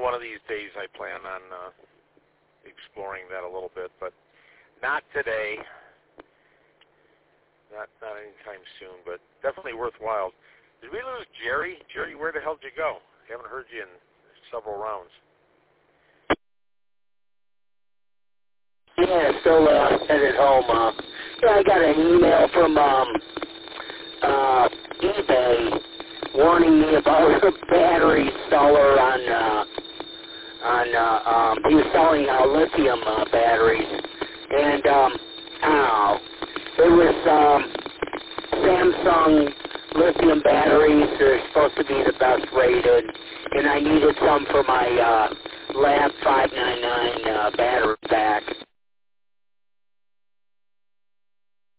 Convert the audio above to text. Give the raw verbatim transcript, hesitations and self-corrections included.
one of these days I plan on uh, exploring that a little bit, but not today. Not not anytime soon, but definitely worthwhile. Did we lose Jerry? Jerry, where the hell did you go? Haven't heard you in several rounds. Yeah, still uh, headed home. Uh, yeah, I got an email from um, uh, eBay warning me about a battery seller on uh, on uh, um, he was selling uh, lithium uh, batteries, and um, I don't know. It was um, Samsung lithium batteries. They're supposed to be the best rated, and I needed some for my uh, Lab five ninety-nine uh, battery pack.